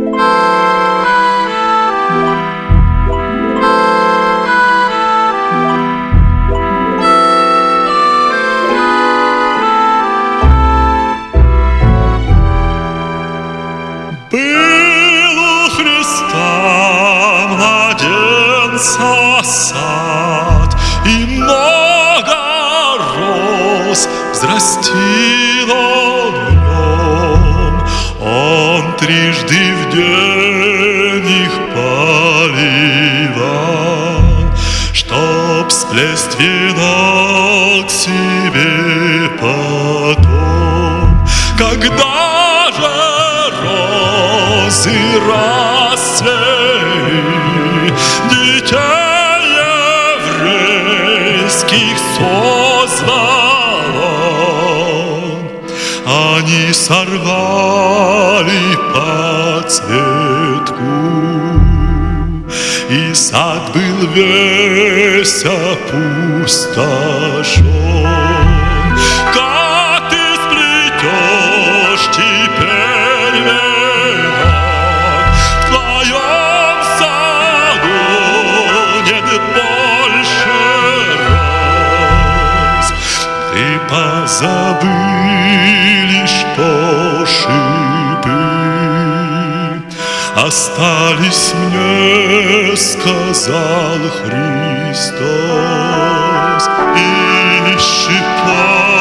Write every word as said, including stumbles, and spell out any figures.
Был у Христа младенца сад, и много роз взрастил он в нем. Он трижды в день их поливал, чтоб сплесть венок себе потом. Когда же розы расцвели, детей еврейских создал он, они сорвали подсветку, и сад был весь опустошен. Как ты сплетешь теперь венок, в твоем саду нет больше роз. Ты позабыли, что шипы остались мне, сказал Христос, и шипа